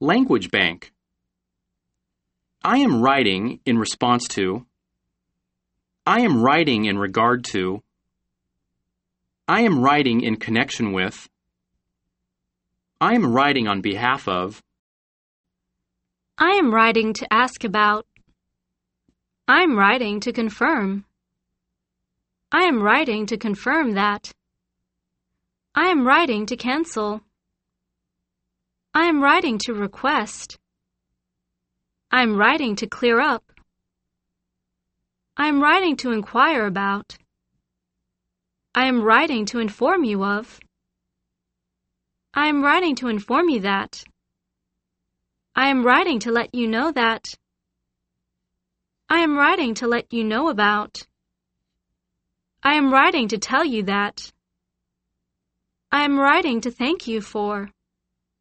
Language bank. I am writing in response to. I am writing in regard to. I am writing in connection with. I am writing on behalf of. I am writing to ask about. I'm writing to confirm. I am writing to confirm that. I am writing to cancel. I am writing to request. I am writing to clear up. I am writing to inquire about. I am writing to inform you of. I am writing to inform you that. I am writing to let you know that. I am writing to let you know about. I am writing to tell you that. I am writing to thank you for.